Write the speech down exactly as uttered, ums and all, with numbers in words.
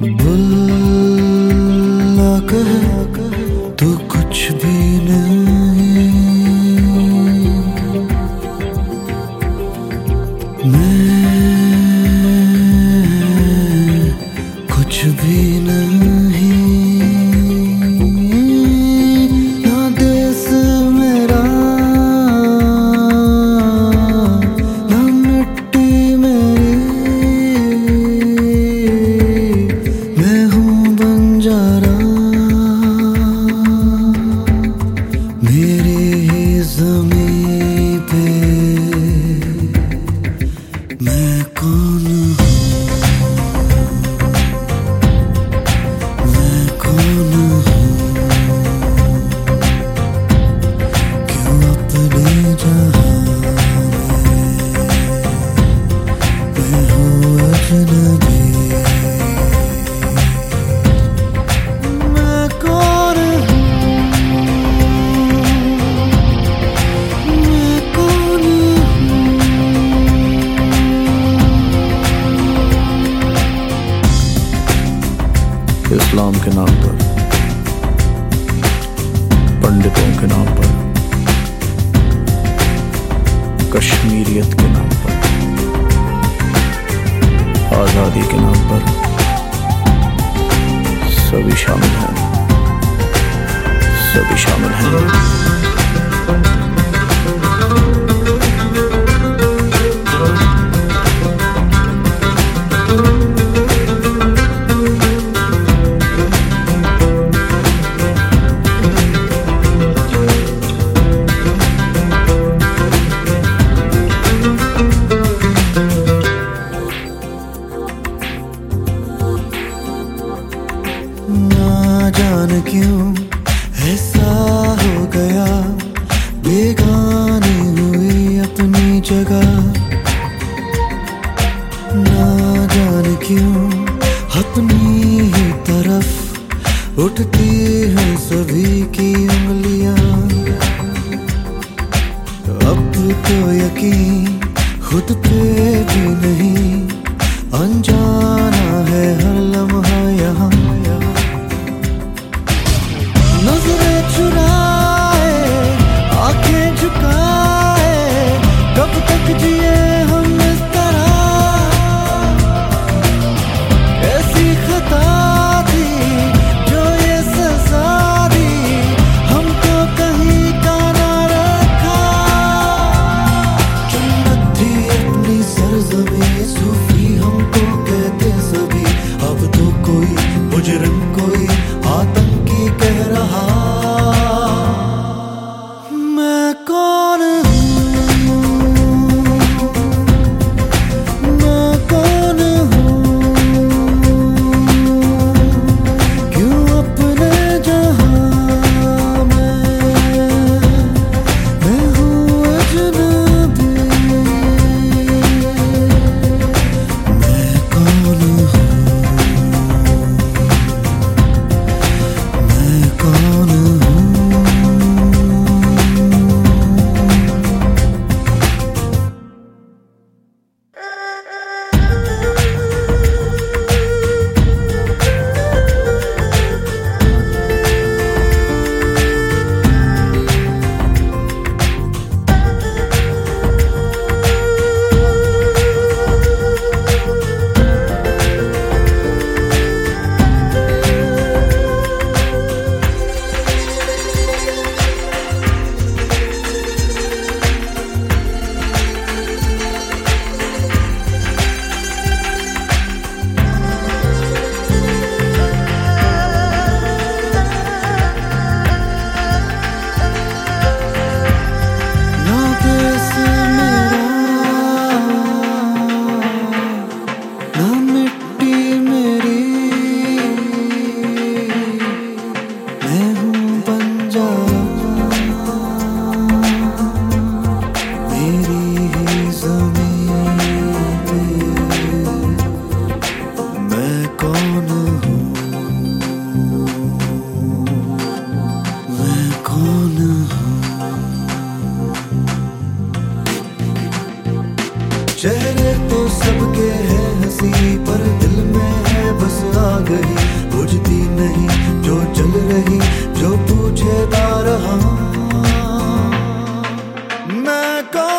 बुल्ला कहे तो कुछ भी नहीं, मैं कुछ भी नहीं। ना देश मेरा, ना मिट्टी मेरी, मैं हूँ बंजारा। मेरे ही ज़मीं पे मैं कौन हूँ, मैं कौन हूँ, क्यों अपने जहाँ में मैं हूँ अजनबी। मैं कौन हूँ, मैं कौन हूँ। इस्लाम के नाम पर, पंडितों के नाम पर, कश्मीरियत के नाम पर, आजादी के नाम पर सभी शामिल हैं, सभी शामिल हैं। ना जान क्यों ऐसा हो गया, बेगानी हुई अपनी जगह। ना जान क्यों अपनी ही तरफ उठती हैं सभी की उंगलियां। अब तो यकीन खुद पे भी नहीं, अनजाना है हर लम्हा यहाँ। नजरें चुराए, आंखें झुकाए, कब तक जिए हम इस तरह। ऐसी खता थी जो ये सजा दी, हमको कहीं का ना रखा। जन्नत थी अपनी सरज़मीं, सूफी हमको कहते सभी, अब तो कोई गई, बुझती नहीं जो जल रही, जो पूछेगा रहा मैं कौन।